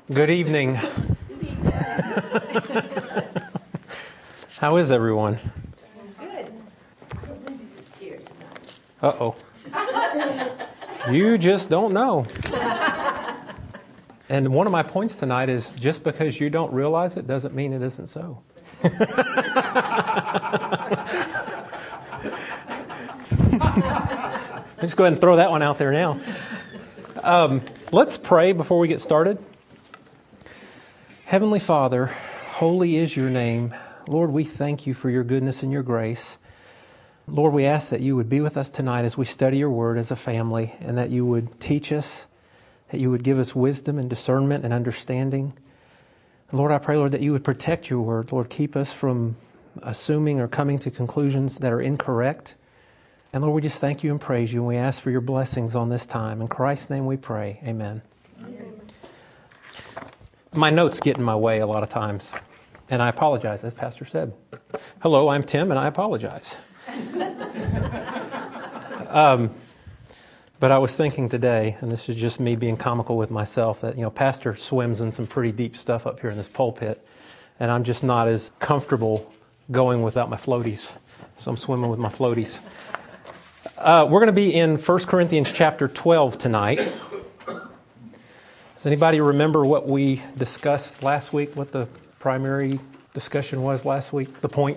Good evening. How is everyone? Good. Uh-oh. You just don't know. And one of my points tonight is just because you don't realize it doesn't mean it isn't so. Just go ahead and throw that one out there now. Let's pray before we get started. Heavenly Father, holy is your name. Lord, we thank you for your goodness and your grace. Lord, we ask that you would be with us tonight as we study your word as a family, and that you would teach us, that you would give us wisdom and discernment and understanding. Lord, I pray, Lord, that you would protect your word. Lord, keep us from assuming or coming to conclusions that are incorrect. And Lord, we just thank you and praise you, and we ask for your blessings on this time. In Christ's name we pray. Amen. Amen. My notes get in my way a lot of times, and I apologize, as Pastor said. Hello, I'm Tim, and I apologize. But I was thinking today, and this is just me being comical with myself, that, Pastor swims in some pretty deep stuff up here in this pulpit, and I'm just not as comfortable going without my floaties. So I'm swimming with my floaties. We're going to be in 1 Corinthians chapter 12 tonight. Does anybody remember what we discussed last week, what the primary discussion was last week, the point?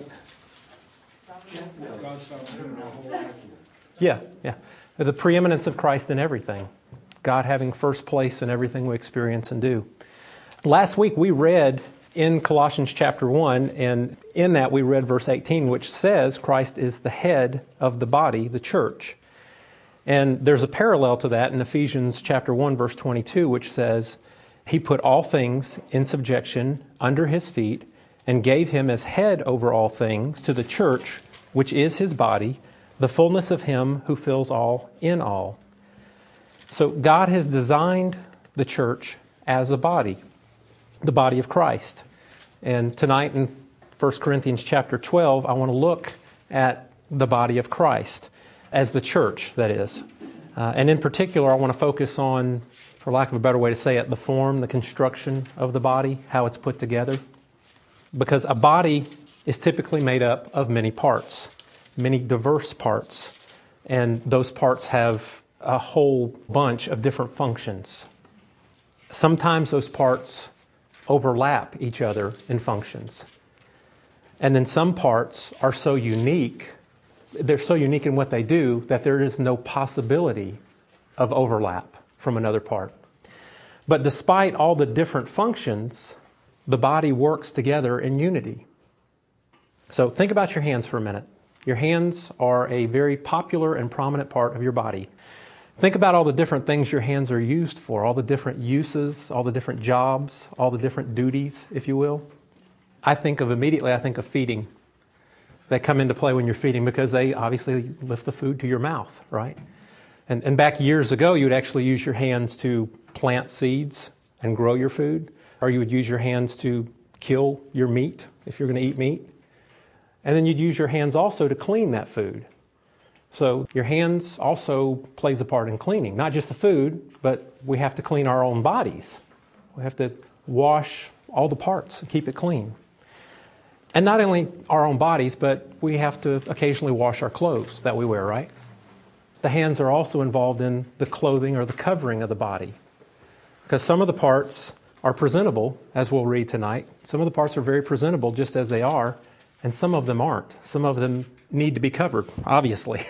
Yeah. The preeminence of Christ in everything. God having first place in everything we experience and do. Last week we read in Colossians chapter 1, and in that we read verse 18, which says Christ is the head of the body, the church. And there's a parallel to that in Ephesians chapter 1, verse 22, which says, He put all things in subjection under His feet and gave Him as head over all things to the church, which is His body, the fullness of Him who fills all in all. So God has designed the church as a body, the body of Christ. And tonight in 1 Corinthians chapter 12, I want to look at the body of Christ as the church, that is. And in particular, I want to focus on, for lack of a better way to say it, the form, the construction of the body, how it's put together. Because a body is typically made up of many parts, many diverse parts. And those parts have a whole bunch of different functions. Sometimes those parts overlap each other in functions. And then some parts are so unique, they're so unique in what they do that there is no possibility of overlap from another part. But despite all the different functions, the body works together in unity. So think about your hands for a minute. Your hands are a very popular and prominent part of your body. Think about all the different things your hands are used for, all the different uses, all the different jobs, all the different duties, if you will. I think of feeding. They come into play when you're feeding because they obviously lift the food to your mouth, right? And back years ago, you would actually use your hands to plant seeds and grow your food, or you would use your hands to kill your meat if you're going to eat meat. And then you'd use your hands also to clean that food. So your hands also plays a part in cleaning, not just the food, but we have to clean our own bodies. We have to wash all the parts and keep it clean. And not only our own bodies, but we have to occasionally wash our clothes that we wear, right? The hands are also involved in the clothing or the covering of the body. Because some of the parts are presentable, as we'll read tonight. Some of the parts are very presentable just as they are, and some of them aren't. Some of them need to be covered, obviously.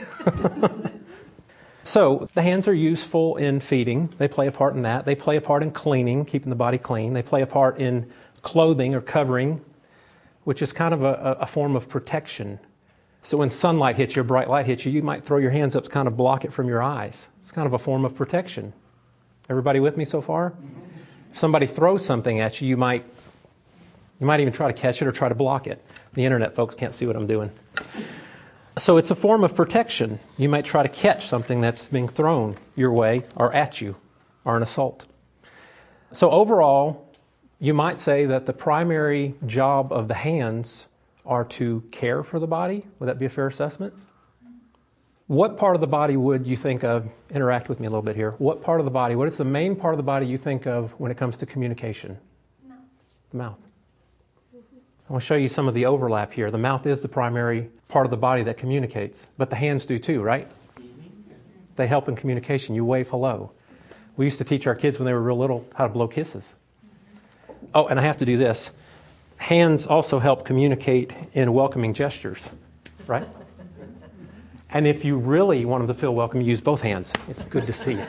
So the hands are useful in feeding. They play a part in that. They play a part in cleaning, keeping the body clean. They play a part in clothing or covering, which is kind of a form of protection. So when sunlight hits you, bright light hits you, you might throw your hands up to kind of block it from your eyes. It's kind of a form of protection. Everybody with me so far? If somebody throws something at you, you might even try to catch it or try to block it. The internet folks can't see what I'm doing. So it's a form of protection. You might try to catch something that's being thrown your way or at you, or an assault. So overall, you might say that the primary job of the hands are to care for the body. Would that be a fair assessment? What part of the body would you think of, interact with me a little bit here, what part of the body, what is the main part of the body you think of when it comes to communication? Mouth. The mouth. I want to show you some of the overlap here. The mouth is the primary part of the body that communicates, but the hands do too, right? They help in communication. You wave hello. We used to teach our kids when they were real little how to blow kisses. Oh, and I have to do this. Hands also help communicate in welcoming gestures, right? And if you really want them to feel welcome, you use both hands. It's good to see you.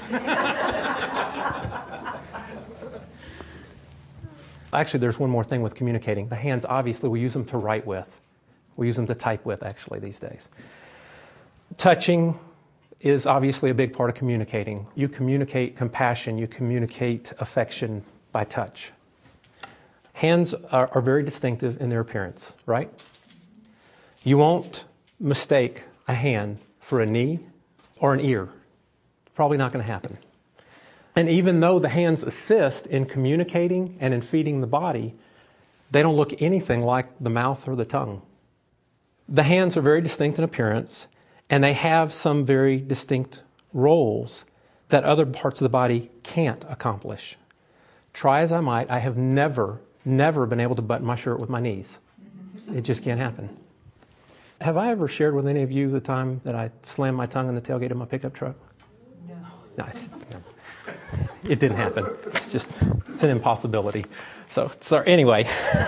Actually, there's one more thing with communicating. The hands, obviously, we use them to write with. We use them to type with, actually, these days. Touching is obviously a big part of communicating. You communicate compassion. You communicate affection by touch. Hands are very distinctive in their appearance, right? You won't mistake a hand for a knee or an ear. It's probably not going to happen. And even though the hands assist in communicating and in feeding the body, they don't look anything like the mouth or the tongue. The hands are very distinct in appearance, and they have some very distinct roles that other parts of the body can't accomplish. Try as I might, I have never been able to button my shirt with my knees. It just can't happen. Have I ever shared with any of you the time that I slammed my tongue in the tailgate of my pickup truck? No. No, it didn't happen. It's an impossibility. So anyway.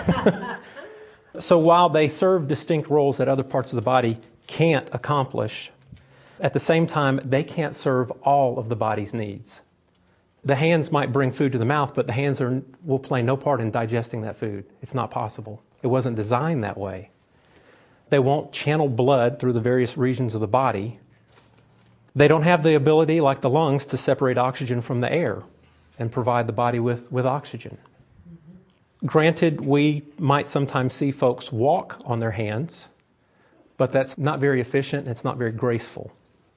So while they serve distinct roles that other parts of the body can't accomplish, at the same time, they can't serve all of the body's needs. The hands might bring food to the mouth, but the hands will play no part in digesting that food. It's not possible. It wasn't designed that way. They won't channel blood through the various regions of the body. They don't have the ability, like the lungs, to separate oxygen from the air and provide the body with oxygen. Granted, we might sometimes see folks walk on their hands, but that's not very efficient and it's not very graceful.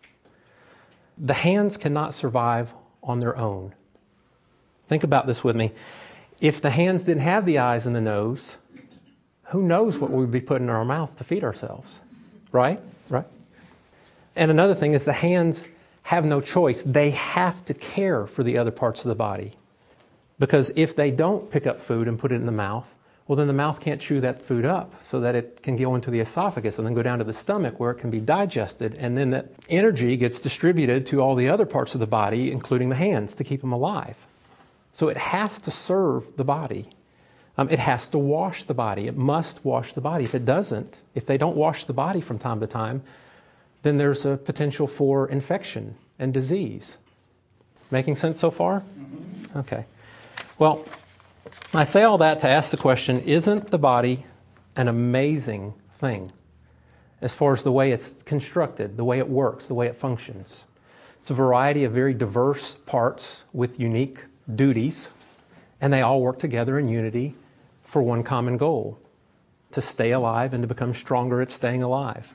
The hands cannot survive on their own. Think about this with me. If the hands didn't have the eyes and the nose, who knows what we would be putting in our mouths to feed ourselves, right? Right? And another thing is the hands have no choice. They have to care for the other parts of the body. Because if they don't pick up food and put it in the mouth, well, then the mouth can't chew that food up so that it can go into the esophagus and then go down to the stomach where it can be digested. And then that energy gets distributed to all the other parts of the body, including the hands, to keep them alive. So it has to serve the body. It has to wash the body. It must wash the body. If it doesn't, if they don't wash the body from time to time, then there's a potential for infection and disease. Making sense so far? Mm-hmm. Okay. Well, I say all that to ask the question, isn't the body an amazing thing as far as the way it's constructed, the way it works, the way it functions? It's a variety of very diverse parts with unique duties, and they all work together in unity for one common goal, to stay alive and to become stronger at staying alive.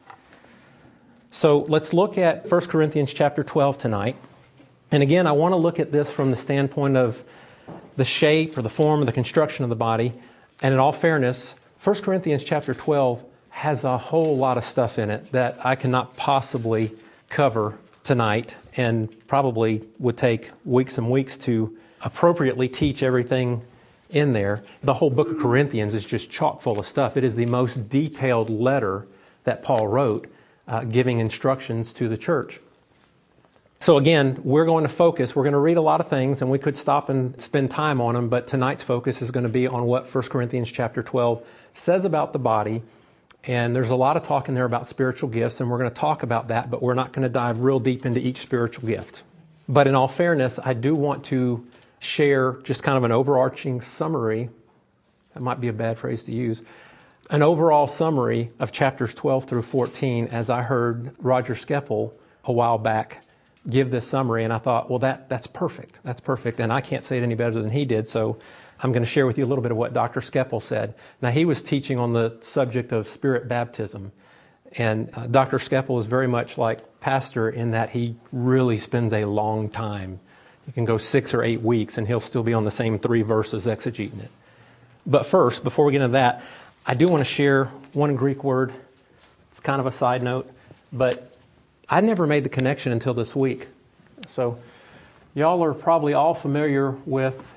So let's look at 1 Corinthians chapter 12 tonight. And again, I want to look at this from the standpoint of the shape or the form or the construction of the body. And in all fairness, 1 Corinthians chapter 12 has a whole lot of stuff in it that I cannot possibly cover tonight, and probably would take weeks and weeks to appropriately teach everything in there. The whole book of Corinthians is just chock full of stuff. It is the most detailed letter that Paul wrote, giving instructions to the church. So again, we're going to focus. We're going to read a lot of things, and we could stop and spend time on them, but tonight's focus is going to be on what 1 Corinthians chapter 12 says about the body. And there's a lot of talk in there about spiritual gifts, and we're going to talk about that, but we're not going to dive real deep into each spiritual gift. But in all fairness, I do want to share just kind of an overarching summary. That might be a bad phrase to use. An overall summary of chapters 12 through 14, as I heard Roger Skeppel a while back give this summary, and I thought, well, that's perfect. That's perfect, and I can't say it any better than he did, so I'm going to share with you a little bit of what Dr. Skeppel said. Now, he was teaching on the subject of spirit baptism, and Dr. Skeppel is very much like Pastor in that he really spends a long time. You can go 6 or 8 weeks, and he'll still be on the same 3 verses exegeting it. But first, before we get into that, I do want to share one Greek word. It's kind of a side note, but I never made the connection until this week. So y'all are probably all familiar with,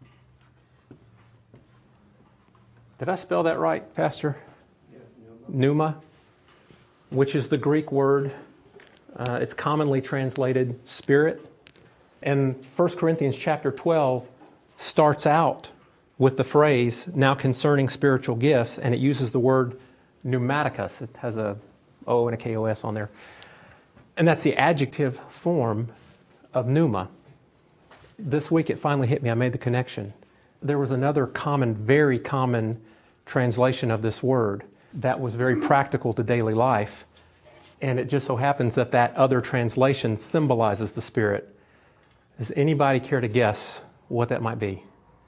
did I spell that right, Pastor? Yeah, Pneuma, which is the Greek word. It's commonly translated spirit. And 1 Corinthians chapter 12 starts out with the phrase, now concerning spiritual gifts, and it uses the word pneumaticus. It has a O and a KOS on there. And that's the adjective form of pneuma. This week it finally hit me. I made the connection. There was another common, very common translation of this word that was very practical to daily life. And it just so happens that that other translation symbolizes the Spirit. Does anybody care to guess what that might be?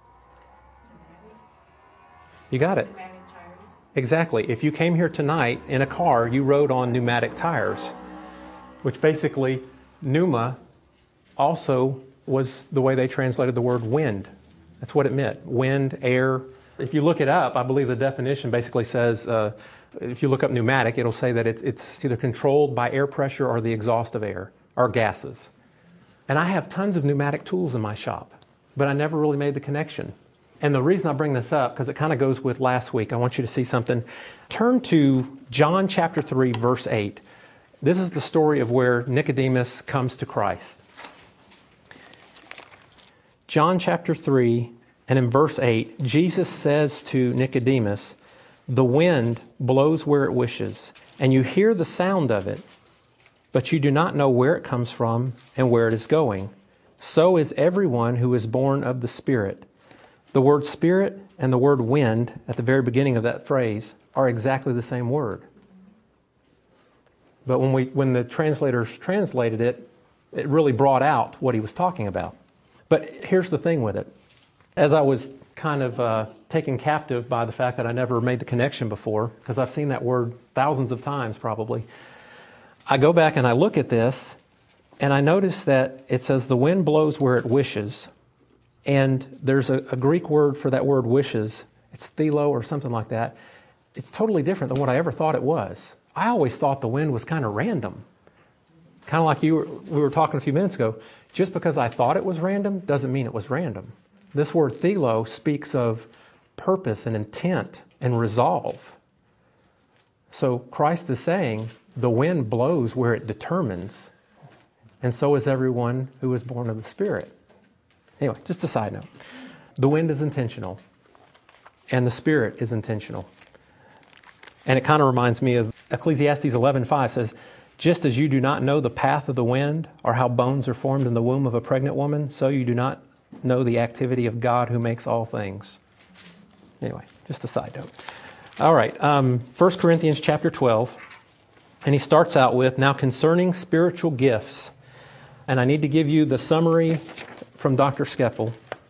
You got it. Pneumatic tires. Exactly. If you came here tonight in a car, you rode on pneumatic tires, which basically, pneuma also was the way they translated the word wind. That's what it meant. Wind, air. If you look it up, I believe the definition basically says, if you look up pneumatic, it'll say that it's either controlled by air pressure or the exhaust of air, or gases. And I have tons of pneumatic tools in my shop, but I never really made the connection. And the reason I bring this up, because it kind of goes with last week, I want you to see something. Turn to John chapter 3, verse 8. This is the story of where Nicodemus comes to Christ. John chapter 3, and in verse 8, Jesus says to Nicodemus, "The wind blows where it wishes, and you hear the sound of it, but you do not know where it comes from and where it is going. So is everyone who is born of the Spirit." The word spirit and the word wind at the very beginning of that phrase are exactly the same word. But when the translators translated it, it really brought out what he was talking about. But here's the thing with it. As I was kind of taken captive by the fact that I never made the connection before, because I've seen that word thousands of times probably, I go back and I look at this, and I notice that it says the wind blows where it wishes, and there's a Greek word for that word wishes. It's thelo or something like that. It's totally different than what I ever thought it was. I always thought the wind was kind of random. Kind of like we were talking a few minutes ago. Just because I thought it was random doesn't mean it was random. This word thelo speaks of purpose and intent and resolve. So Christ is saying the wind blows where it determines, and so is everyone who is born of the Spirit. Anyway, just a side note. The wind is intentional, and the Spirit is intentional. And it kind of reminds me of Ecclesiastes 11:5 says, "Just as you do not know the path of the wind or how bones are formed in the womb of a pregnant woman, so you do not know the activity of God who makes all things." Anyway, just a side note. All right, 1 Corinthians chapter 12, and he starts out with, "Now concerning spiritual gifts," and I need to give you the summary from Dr. Skeppel.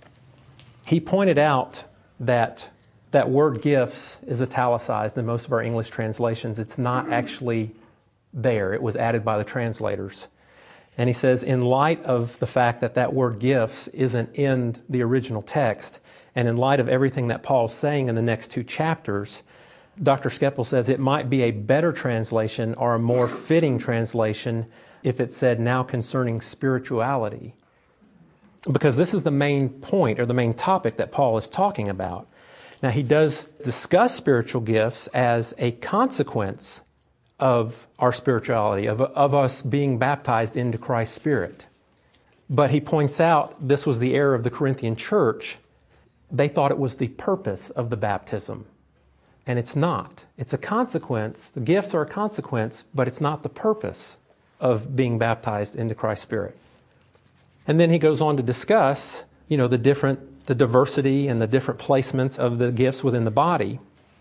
He pointed out that that word gifts is italicized in most of our English translations. It's not actually there. It was added by the translators. And he says, in light of the fact that that word gifts isn't in the original text, and in light of everything that Paul's saying in the next two chapters, Dr. Skeppel says it might be a better translation or a more fitting translation if it said, "Now concerning spirituality." Because this is the main point or the main topic that Paul is talking about. Now, he does discuss spiritual gifts as a consequence of our spirituality, of us being baptized into Christ's Spirit. But he points out this was the error of the Corinthian church. They thought it was the purpose of the baptism. And it's not. It's a consequence. The gifts are a consequence, but it's not the purpose of being baptized into Christ's Spirit. And then he goes on to discuss, the diversity and the different placements of the gifts within the body.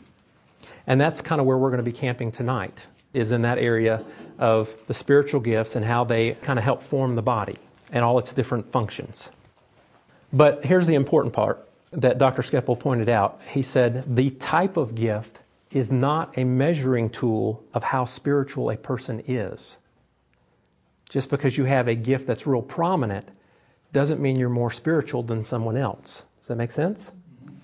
And that's kind of where we're going to be camping tonight, is in that area of the spiritual gifts and how they kind of help form the body and all its different functions. But here's the important part that Dr. Skeppel pointed out. He said, the type of gift is not a measuring tool of how spiritual a person is. Just because you have a gift that's real prominent doesn't mean you're more spiritual than someone else. Does that make sense?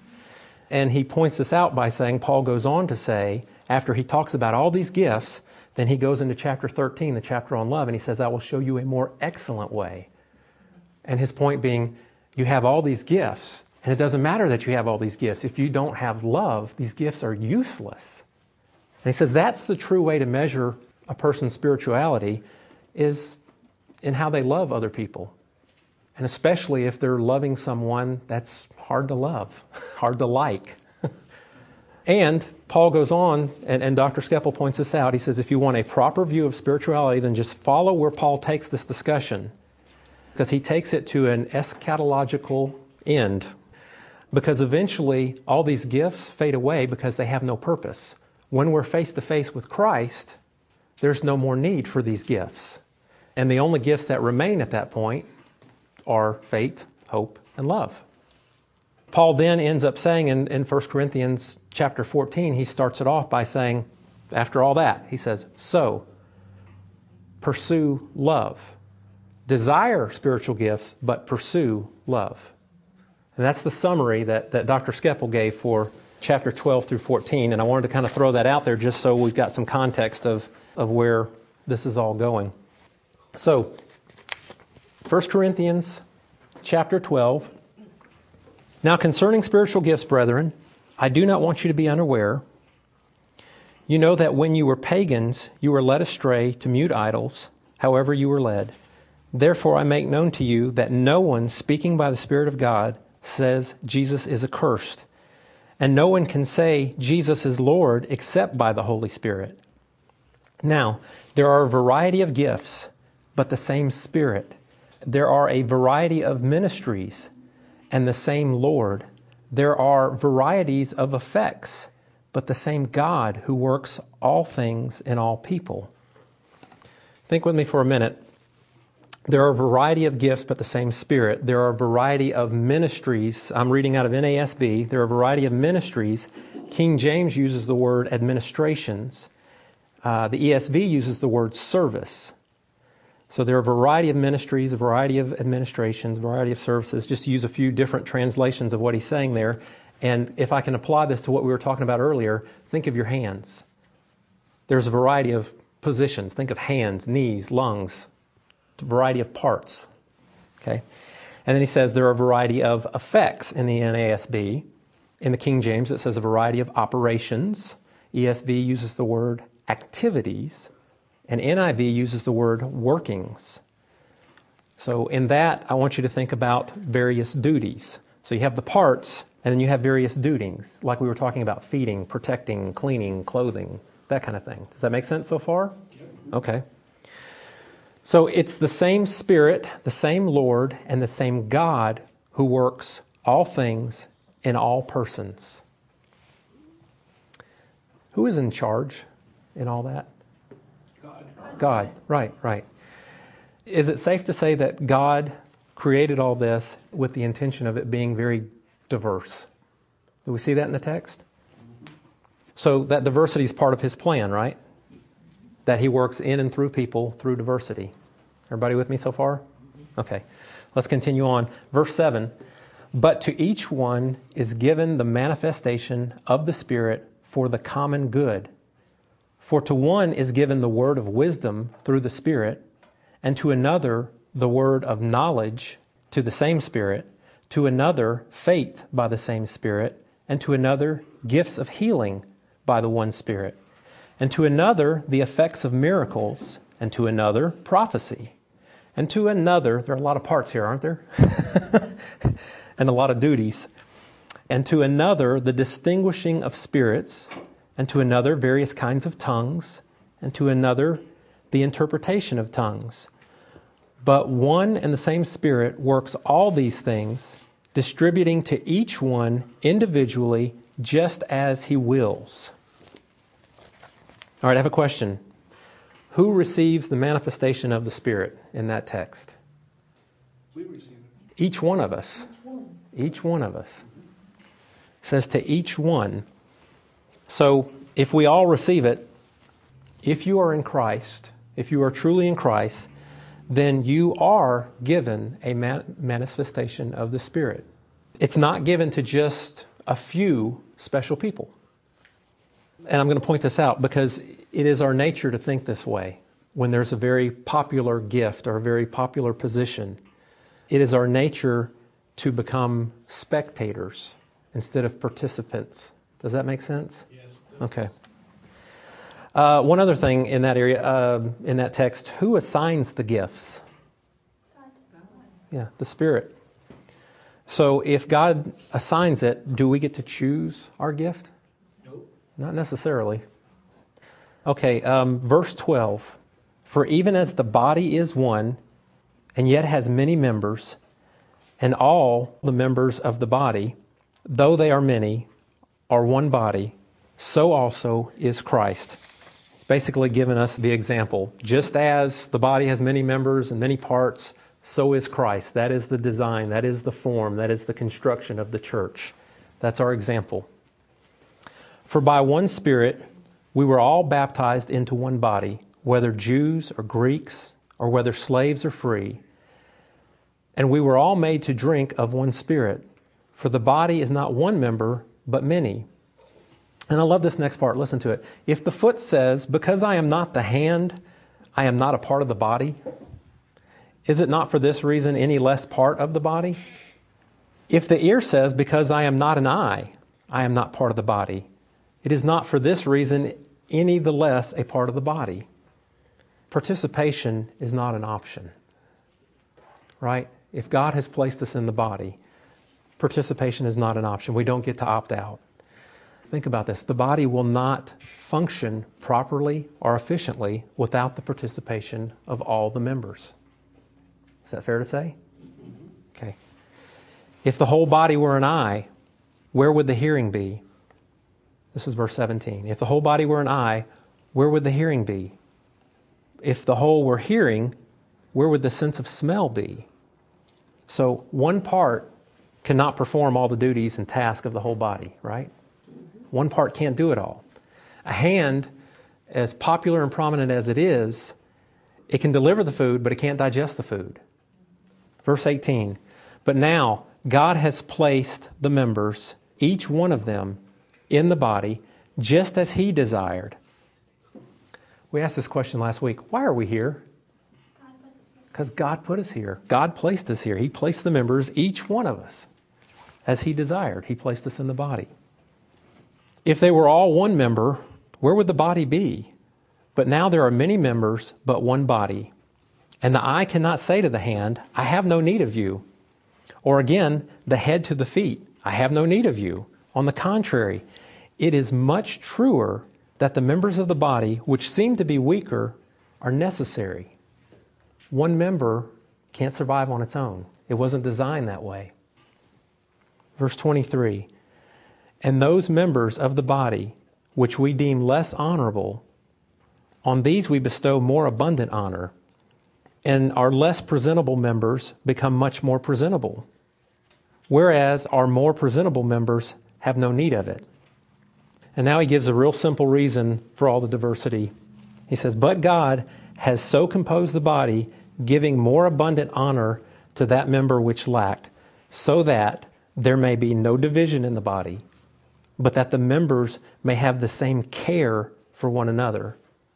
And he points this out by saying, Paul goes on to say, after he talks about all these gifts, Then he goes into chapter 13, the chapter on love, and he says, I will show you a more excellent way. And his point being, you have all these gifts, and it doesn't matter that you have all these gifts. If you don't have love, these gifts are useless. And he says that's the true way to measure a person's spirituality is in how they love other people. And especially if they're loving someone that's hard to love, hard to like. And Paul goes on, and Dr. Skeppel points this out. He says, if you want a proper view of spirituality, then just follow where Paul takes this discussion. Because he takes it to an eschatological end. Because eventually, all these gifts fade away because they have no purpose. When we're face to face with Christ, there's no more need for these gifts. And the only gifts that remain at that point are faith, hope, and love. Paul then ends up saying in 1 Corinthians chapter 14, he starts it off by saying, after all that, he says, so, pursue love. Desire spiritual gifts, but pursue love. And that's the summary that Dr. Skeppel gave for chapter 12 through 14. And I wanted to kind of throw that out there just so we've got some context of where this is all going. So, 1 Corinthians chapter 12. Now concerning spiritual gifts, brethren, I do not want you to be unaware. You know that when you were pagans, you were led astray to mute idols, however you were led. Therefore I make known to you that no one speaking by the Spirit of God says Jesus is accursed, and no one can say Jesus is Lord except by the Holy Spirit. Now, there are a variety of gifts, but the same Spirit. There are a variety of ministries, and the same Lord. There are varieties of effects, but the same God who works all things in all people. Think with me for a minute. There are a variety of gifts, but the same Spirit. There are a variety of ministries. I'm reading out of NASB. There are a variety of ministries. King James uses the word administrations. The ESV uses the word service. So there are a variety of ministries, a variety of administrations, a variety of services. Just to use a few different translations of what he's saying there. And if I can apply this to what we were talking about earlier, think of your hands. There's a variety of positions. Think of hands, knees, lungs, a variety of parts. Okay? And then he says there are a variety of effects in the NASB. In the King James, it says a variety of operations. ESV uses the word activities. And NIV uses the word workings. So in that, I want you to think about various duties. So you have the parts, and then you have various duties, like we were talking about feeding, protecting, cleaning, clothing, that kind of thing. Does that make sense so far? Okay. So it's the same Spirit, the same Lord, and the same God who works all things in all persons. Who is in charge in all that? God. Right. Is it safe to say that God created all this with the intention of it being very diverse? Do we see that in the text? So that diversity is part of His plan, right? That He works in and through people through diversity. Everybody with me so far? Okay. Let's continue on. Verse 7. But to each one is given the manifestation of the Spirit for the common good. For to one is given the word of wisdom through the Spirit, and to another the word of knowledge to the same Spirit, to another faith by the same Spirit, and to another gifts of healing by the one Spirit, and to another the effects of miracles, and to another prophecy, and to another, there are a lot of parts here, aren't there? And a lot of duties. And to another the distinguishing of spirits, and to another various kinds of tongues, and to another the interpretation of tongues. But one and the same Spirit works all these things, distributing to each one individually just as He wills. All right, I have a question. Who receives the manifestation of the Spirit in that text? We receive it. Each one of us. Each one of us. It says to each one. So if we all receive it, if you are in Christ, if you are truly in Christ, then you are given a manifestation of the Spirit. It's not given to just a few special people. And I'm going to point this out because it is our nature to think this way. When there's a very popular gift or a very popular position, it is our nature to become spectators instead of participants. Does that make sense? Yes. Okay. One other thing in that area, in that text, who assigns the gifts? Yeah, the Spirit. So if God assigns it, do we get to choose our gift? Nope. Not necessarily. Okay, verse 12. For even as the body is one, and yet has many members, and all the members of the body, though they are many, are one body, so also is Christ. It's basically given us the example. Just as the body has many members and many parts, so is Christ. That is the design, that is the form, that is the construction of the church. That's our example. For by one Spirit we were all baptized into one body, whether Jews or Greeks, or whether slaves or free. And we were all made to drink of one Spirit. For the body is not one member, but many. And I love this next part. Listen to it. If the foot says, because I am not the hand, I am not a part of the body, is it not for this reason any less part of the body? If the ear says, because I am not an eye, I am not part of the body, it is not for this reason any the less a part of the body. Participation is not an option, right? If God has placed us in the body, participation is not an option. We don't get to opt out. Think about this. The body will not function properly or efficiently without the participation of all the members. Is that fair to say? Okay. If the whole body were an eye, where would the hearing be? This is verse 17. If the whole body were an eye, where would the hearing be? If the whole were hearing, where would the sense of smell be? So one part cannot perform all the duties and tasks of the whole body, right? One part can't do it all. A hand, as popular and prominent as it is, it can deliver the food, but it can't digest the food. Verse 18, but now God has placed the members, each one of them, in the body, just as He desired. We asked this question last week. Why are we here? Because God put us here. God placed us here. He placed the members, each one of us, as He desired. He placed us in the body. If they were all one member, where would the body be? But now there are many members, but one body. And the eye cannot say to the hand, I have no need of you. Or again, the head to the feet, I have no need of you. On the contrary, it is much truer that the members of the body, which seem to be weaker, are necessary. One member can't survive on its own. It wasn't designed that way. Verse 23, and those members of the body, which we deem less honorable, on these we bestow more abundant honor, and our less presentable members become much more presentable, whereas our more presentable members have no need of it. And now he gives a real simple reason for all the diversity. He says, but God has so composed the body, giving more abundant honor to that member which lacked, so that there may be no division in the body, but that the members may have the same care for one another.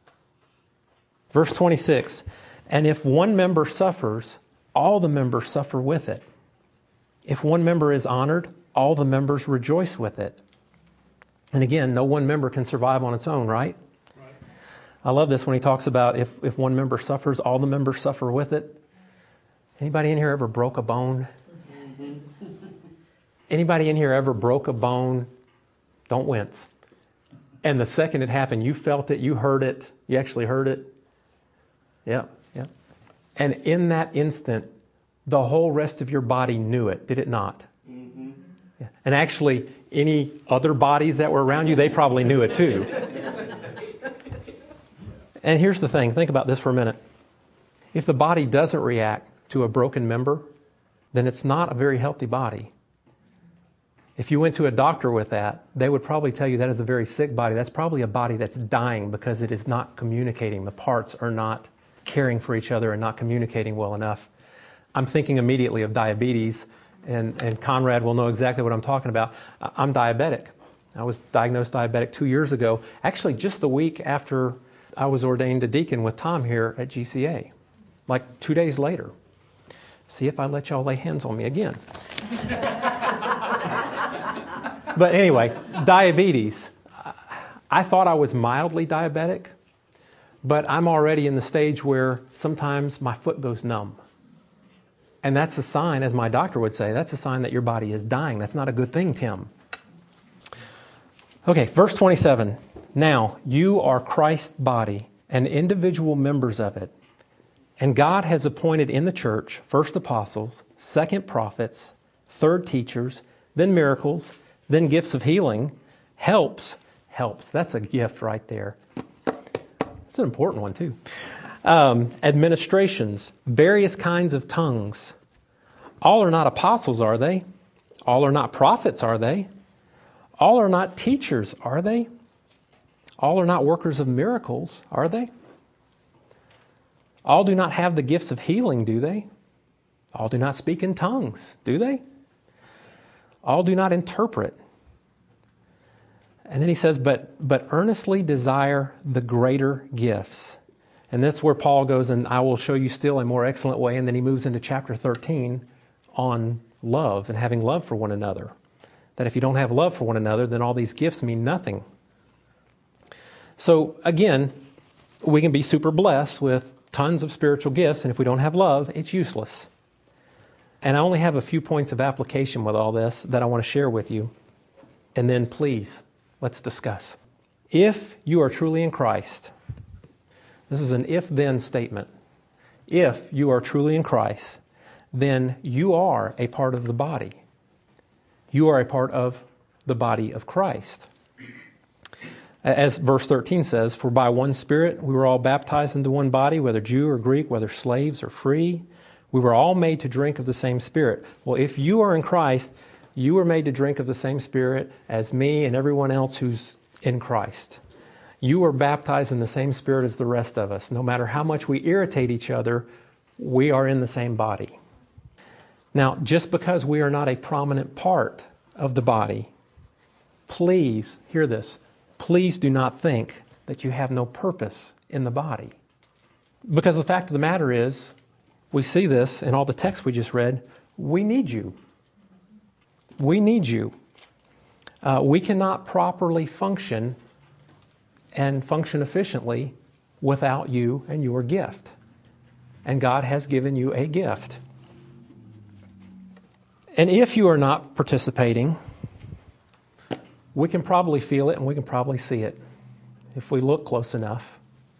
Verse 26, and if one member suffers, all the members suffer with it. If one member is honored, all the members rejoice with it. And again, no one member can survive on its own, right? Right. I love this when he talks about if one member suffers, all the members suffer with it. Anybody in here ever broke a bone? Anybody in here ever broke a bone? Don't wince. And the second it happened, you felt it, you heard it, you actually heard it. Yeah. And in that instant, the whole rest of your body knew it, did it not? Mm-hmm. Yeah. And actually, any other bodies that were around you, they probably knew it too. And here's the thing, think about this for a minute. If the body doesn't react to a broken member, then it's not a very healthy body. If you went to a doctor with that, they would probably tell you that is a very sick body. That's probably a body that's dying because it is not communicating. The parts are not caring for each other and not communicating well enough. I'm thinking immediately of diabetes, and Conrad will know exactly what I'm talking about. I'm diabetic, I was diagnosed diabetic 2 years ago, actually just the week after I was ordained a deacon with Tom here at GCA, like 2 days later. See if I let y'all lay hands on me again. But anyway, diabetes. I thought I was mildly diabetic, but I'm already in the stage where sometimes my foot goes numb. And that's a sign, as my doctor would say, that's a sign that your body is dying. That's not a good thing, Tim. Okay, verse 27. Now, you are Christ's body and individual members of it. And God has appointed in the church first apostles, second prophets, third teachers, then miracles, then gifts of healing, helps. That's a gift right there. It's an important one too. Administrations, various kinds of tongues. All are not apostles, are they? All are not prophets, are they? All are not teachers, are they? All are not workers of miracles, are they? All do not have the gifts of healing, do they? All do not speak in tongues, do they? All do not interpret. And then he says, but earnestly desire the greater gifts. And that's where Paul goes, and I will show you still a more excellent way. And then he moves into chapter 13 on love and having love for one another. That if you don't have love for one another, then all these gifts mean nothing. So again, we can be super blessed with tons of spiritual gifts, and if we don't have love, it's useless. And I only have a few points of application with all this that I want to share with you. And then please, let's discuss. If you are truly in Christ, this is an if-then statement. If you are truly in Christ, then you are a part of the body. You are a part of the body of Christ. As verse 13 says, for by one Spirit we were all baptized into one body, whether Jew or Greek, whether slaves or free. We were all made to drink of the same Spirit. Well, if you are in Christ, you were made to drink of the same Spirit as me and everyone else who's in Christ. You are baptized in the same Spirit as the rest of us. No matter how much we irritate each other, we are in the same body. Now, just because we are not a prominent part of the body, please hear this. Please do not think that you have no purpose in the body. Because the fact of the matter is, we see this in all the texts we just read, we need you. We need you. We cannot properly function and function efficiently without you and your gift. And God has given you a gift. And if you are not participating, we can probably feel it and we can probably see it if we look close enough.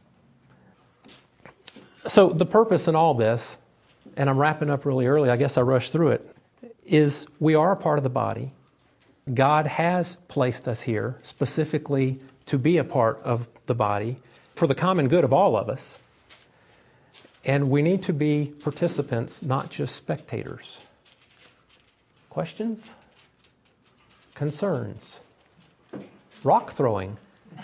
So the purpose in all this, and I'm wrapping up really early, I guess I rushed through it, is we are a part of the body. God has placed us here specifically to be a part of the body for the common good of all of us. And we need to be participants, not just spectators. Questions? Concerns? Rock throwing?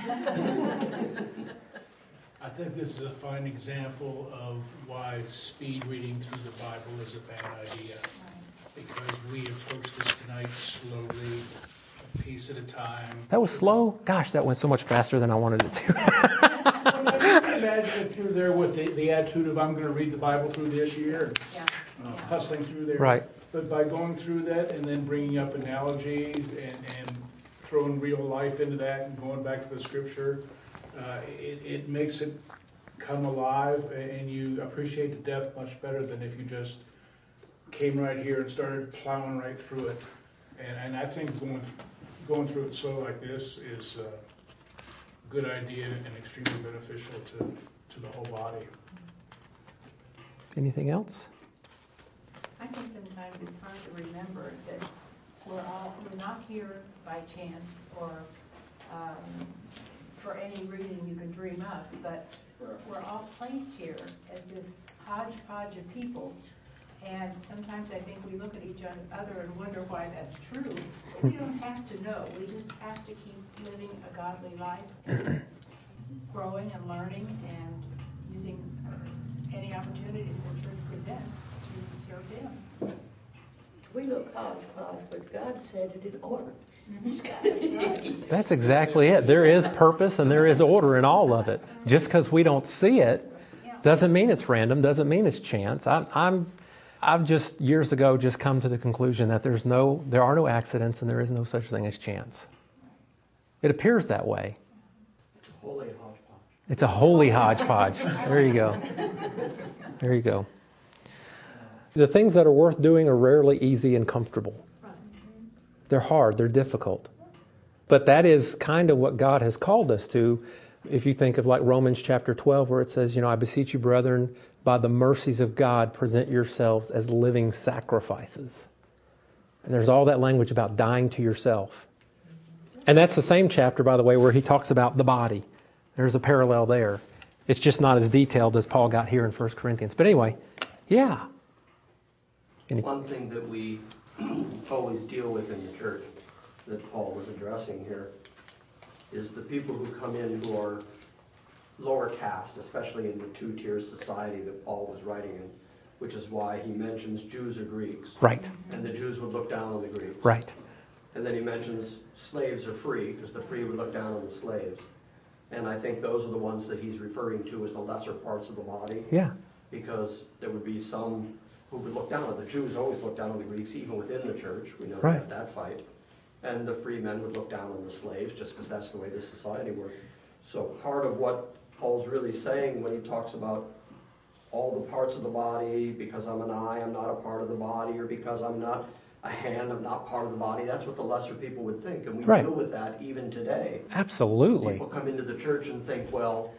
I think this is a fine example of why speed reading through the Bible is a bad idea. Because we approach this tonight slowly, a piece at a time. That was slow? Gosh, that went so much faster than I wanted it to. Imagine if you're there with the attitude of, I'm going to read the Bible through this year, hustling through there. Right. But by going through that and then bringing up analogies and throwing real life into that and going back to the Scripture, it makes it come alive, and you appreciate the depth much better than if you just came right here and started plowing right through it. And I think going through it slow like this is a good idea and extremely beneficial to the whole body. Anything else? I think sometimes it's hard to remember that we're not here by chance or for any reason you can dream up, but we're all placed here as this hodgepodge of people. And sometimes I think we look at each other and wonder why that's true. But we don't have to know. We just have to keep living a godly life, and growing and learning and using any opportunity that the church presents to serve Him. We look hodgepodge, but God said it in order. He's got That's it. right. That's exactly it. There is purpose and there is order in all of it. Just because we don't see it doesn't mean it's random, doesn't mean it's chance. I've just years ago just come to the conclusion that there are no accidents and there is no such thing as chance. It appears that way. Holy hodgepodge. It's a holy hodgepodge. There you go. There you go. The things that are worth doing are rarely easy and comfortable. They're hard, they're difficult. But that is kind of what God has called us to. If you think of like Romans chapter 12, where it says, I beseech you, brethren, by the mercies of God, present yourselves as living sacrifices. And there's all that language about dying to yourself. And that's the same chapter, by the way, where he talks about the body. There's a parallel there. It's just not as detailed as Paul got here in 1 Corinthians. But anyway, yeah. One thing that we always deal with in the church that Paul was addressing here is the people who come in who are lower caste, especially in the two-tier society that Paul was writing in, which is why he mentions Jews or Greeks. Right. And the Jews would look down on the Greeks. Right. And then he mentions slaves are free, because the free would look down on the slaves. And I think those are the ones that he's referring to as the lesser parts of the body. Yeah. Because there would be some who would look down on the Jews, always look down on the Greeks, even within the church. We know Right. that fight. And the free men would look down on the slaves, just because that's the way the society worked. So part of what Paul's really saying when he talks about all the parts of the body, because I'm an eye, I'm not a part of the body, or because I'm not a hand, I'm not part of the body, that's what the lesser people would think. And we Right. deal with that even today. Absolutely. People come into the church and think, well,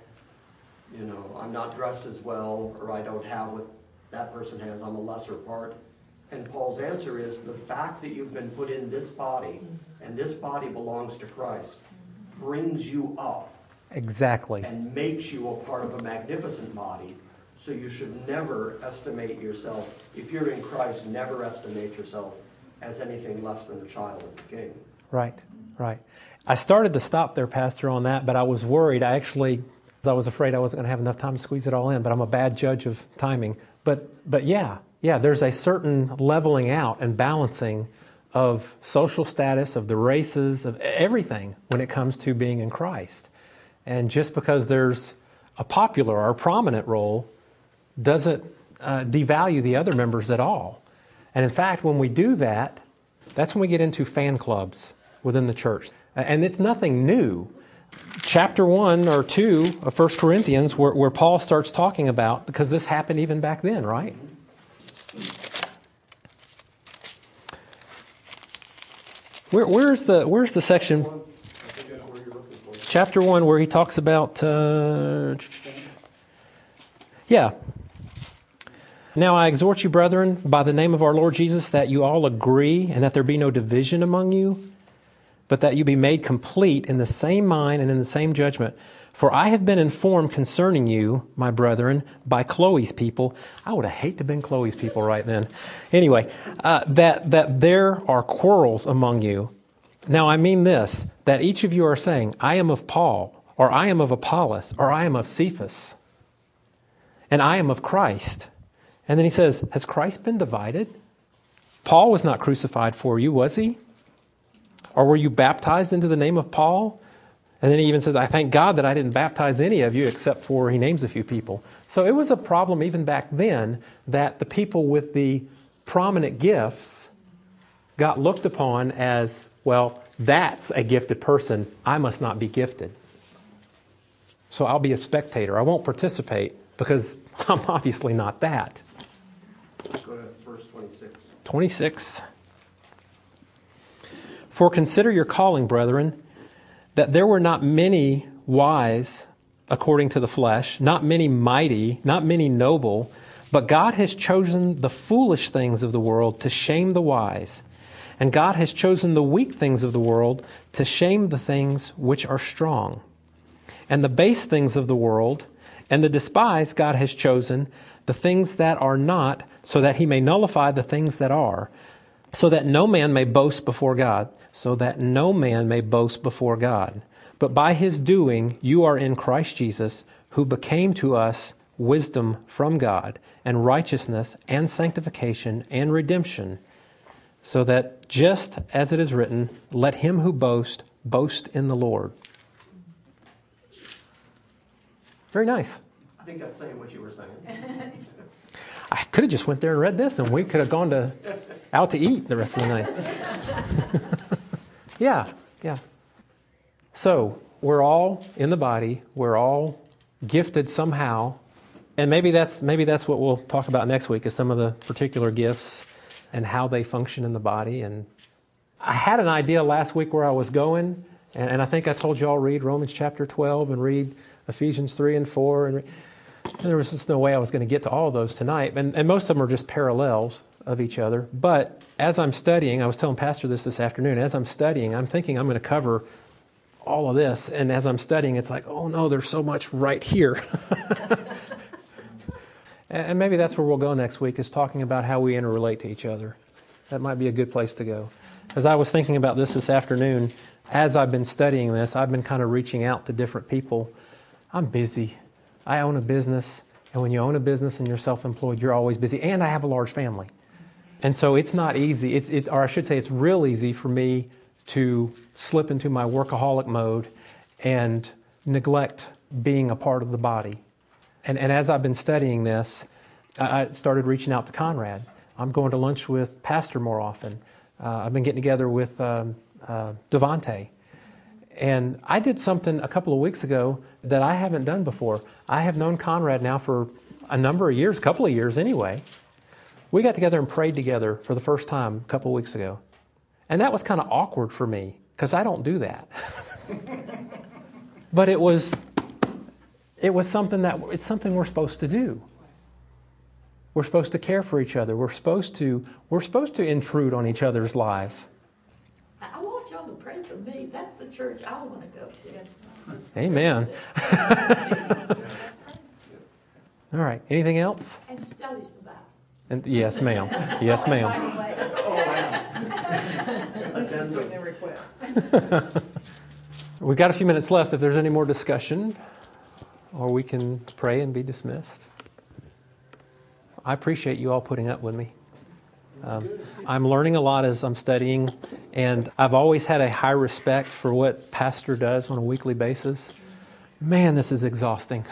I'm not dressed as well, or I don't have what that person has, I'm a lesser part. And Paul's answer is the fact that you've been put in this body, and this body belongs to Christ, brings you up Exactly. and makes you a part of a magnificent body. So you should never estimate yourself, if you're in Christ, never estimate yourself as anything less than a child of the King. Right. Right. I started to stop there, Pastor, on that, but I was worried. I was afraid I wasn't going to have enough time to squeeze it all in, but I'm a bad judge of timing. But yeah, there's a certain leveling out and balancing of social status, of the races, of everything when it comes to being in Christ. And just because there's a popular or a prominent role doesn't devalue the other members at all. And in fact, when we do that, that's when we get into fan clubs within the church. And it's nothing new. Chapter 1 or 2 of 1 Corinthians, where Paul starts talking about, because this happened even back then, right? Where's the section? I think that's where you're looking for. Chapter 1, where he talks about, Now I exhort you, brethren, by the name of our Lord Jesus, that you all agree and that there be no division among you, but that you be made complete in the same mind and in the same judgment. For I have been informed concerning you, my brethren, by Chloe's people. I would have hated to have been Chloe's people right then. Anyway, that there are quarrels among you. Now I mean this, that each of you are saying, I am of Paul, or I am of Apollos, or I am of Cephas, and I am of Christ. And then he says, has Christ been divided? Paul was not crucified for you, was he? Or were you baptized into the name of Paul? And then he even says, I thank God that I didn't baptize any of you except for, he names a few people. So it was a problem even back then that the people with the prominent gifts got looked upon as, well, that's a gifted person. I must not be gifted. So I'll be a spectator. I won't participate because I'm obviously not that. Let's go to verse 26. 26. For consider your calling, brethren, that there were not many wise according to the flesh, not many mighty, not many noble, but God has chosen the foolish things of the world to shame the wise. And God has chosen the weak things of the world to shame the things which are strong. And the base things of the world and the despised God has chosen, the things that are not, so that he may nullify the things that are, so that no man may boast before God. So that no man may boast before God. But by his doing, you are in Christ Jesus, who became to us wisdom from God, and righteousness, and sanctification, and redemption, so that just as it is written, let him who boast, boast in the Lord. Very nice. I think that's saying what you were saying. I could have just went there and read this, and we could have gone out to eat the rest of the night. Yeah. So we're all in the body. We're all gifted somehow, and maybe that's what we'll talk about next week, is some of the particular gifts and how they function in the body. And I had an idea last week where I was going, and I think I told you all read Romans chapter 12 and read Ephesians 3 and 4, and there was just no way I was going to get to all of those tonight. And most of them are just parallels of each other. But as I'm studying, I was telling Pastor this afternoon, as I'm studying, I'm thinking I'm going to cover all of this. And as I'm studying, it's like, oh no, there's so much right here. And maybe that's where we'll go next week, is talking about how we interrelate to each other. That might be a good place to go. As I was thinking about this afternoon, as I've been studying this, I've been kind of reaching out to different people. I'm busy. I own a business. And when you own a business and you're self-employed, you're always busy. And I have a large family. And so it's not easy, or I should say it's real easy for me to slip into my workaholic mode and neglect being a part of the body. And as I've been studying this, I started reaching out to Conrad. I'm going to lunch with Pastor more often. I've been getting together with Devante. And I did something a couple of weeks ago that I haven't done before. I have known Conrad now for a number of years, a couple of years anyway. We got together and prayed together for the first time a couple of weeks ago. And that was kind of awkward for me, because I don't do that. But it was something it's something we're supposed to do. We're supposed to care for each other. We're supposed to intrude on each other's lives. I want y'all to pray for me. That's the church I want to go to. Amen. All right. Anything else? And studies the Bible. And yes, ma'am. Yes, ma'am. We've got a few minutes left if there's any more discussion, or we can pray and be dismissed. I appreciate you all putting up with me. I'm learning a lot as I'm studying, and I've always had a high respect for what Pastor does on a weekly basis. Man, this is exhausting.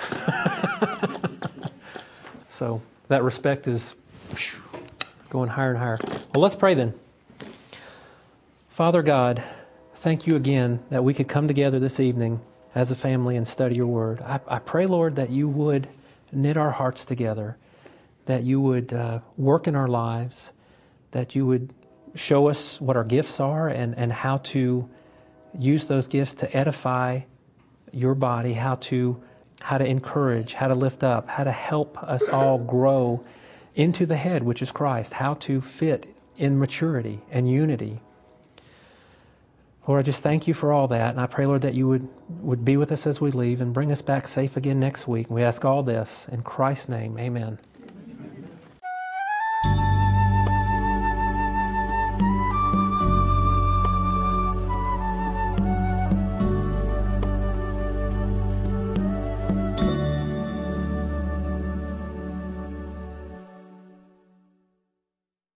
So that respect is going higher and higher. Well, let's pray then. Father God, thank you again that we could come together this evening as a family and study your word. I pray, Lord, that you would knit our hearts together, that you would work in our lives, that you would show us what our gifts are and how to use those gifts to edify your body, how to encourage, how to lift up, how to help us all grow into the head, which is Christ, how to fit in maturity and unity. Lord, I just thank you for all that, and I pray, Lord, that you would be with us as we leave and bring us back safe again next week. And we ask all this in Christ's name, amen.